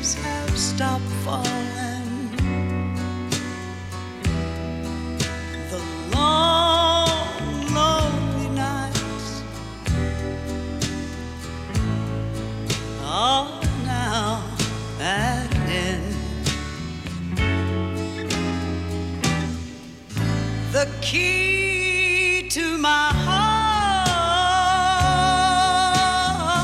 leaves have stopped falling. The long, lonely nights are now at an end. The key to my